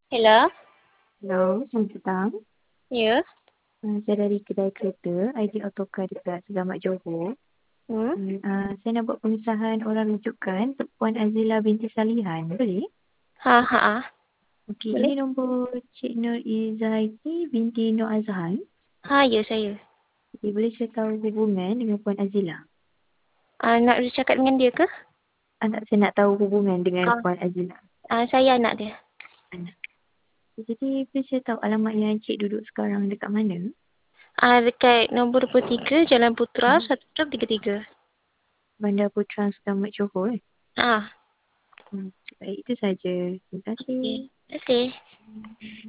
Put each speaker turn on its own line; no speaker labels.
Hello?
Hello, selamat petang.
Ya?
Saya dari kedai kereta ID Autocar dekat Selamat Johor.
Hmm?
Saya nak buat pengesahan orang rujukan untuk Puan Azila binti Salihan. Boleh?
Ha, ha, ha.
Okey, ini
Boleh?
nombor Cik Nur Izaiti binti Nur Azhan.
Ha, ya saya.
Okey, boleh saya tahu hubungan dengan Puan Azila?
Nak bercakap dengan dia ke?
Saya nak tahu hubungan dengan
Ah,
Puan Azila.
saya anak dia.
Anak. Jadi, boleh saya tahu alamat yang Cik duduk sekarang dekat mana?
Dekat nombor 23 Jalan Putra,
Hmm.
1633.
Bandar Putra Selamat Johor.
Ah,
Baik, itu saja. Terima kasih.
okey. Terima kasih.